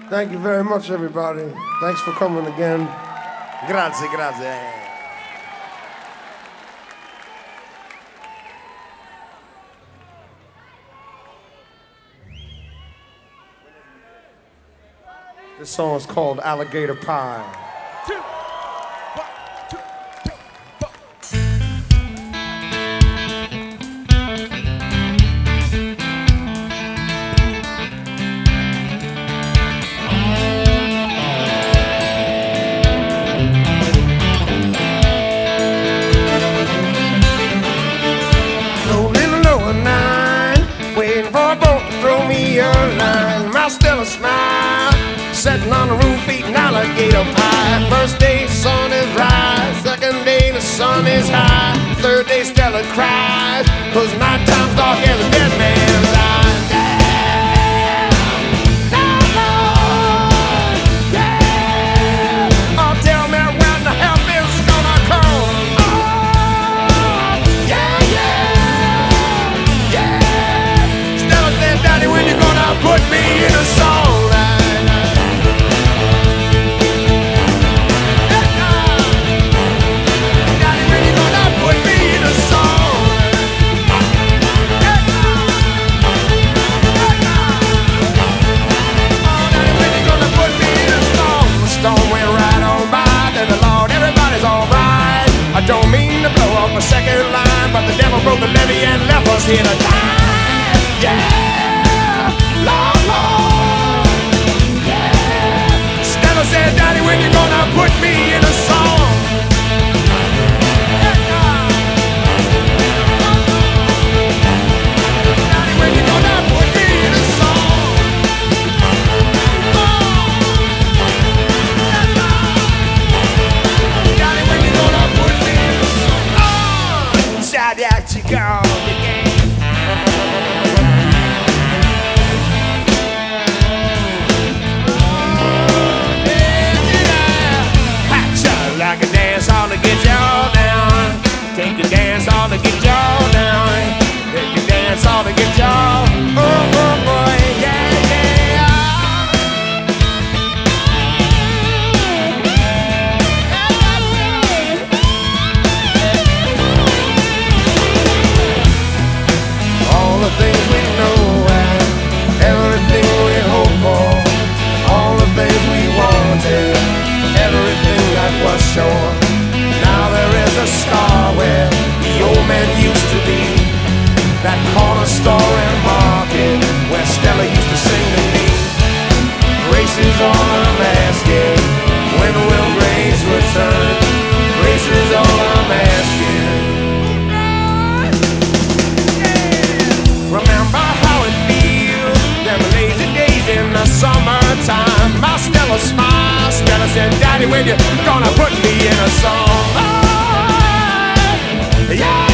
Thank you very much, everybody. Thanks for coming again. Grazie, grazie. This song is called Alligator Pie. Still a smile, sitting on the roof eating alligator pie. First day sun is rise, second day the sun is high, third day Stella cries, 'cause nighttime's dark as a dead man's eyes. Yeah, yeah. Oh, tell me when the help is gonna come. Oh, yeah, yeah, yeah. Stella said, Daddy, when you gonna put me in a song? Don't mean to blow up a second line, but the devil broke the levee and left us here to die. Yeah, Lord, Lord, yeah. Stella said, Daddy, when you gonna put me in a song? Daddy, when you gonna put me in a song? Daddy, when you gonna put me in a song? Shout out to God again. Like a dance hall to get y'all down. Take a dance hall to get y'all down. Take a dance hall to get y'all. Oh, oh boy, yeah, yeah. All the things we know and everything we hope for, all the things we wanted, everything that was sure. Now there is a star where the old man used to be, that corner store and market where Stella used to sing to me. Grace is all I'm asking, when will Grace return? Grace is all I'm asking. Remember how it feels, them lazy days in the summertime. My Stella smile, Stella said, Daddy, when you gonna put me in a song? Oh, yeah.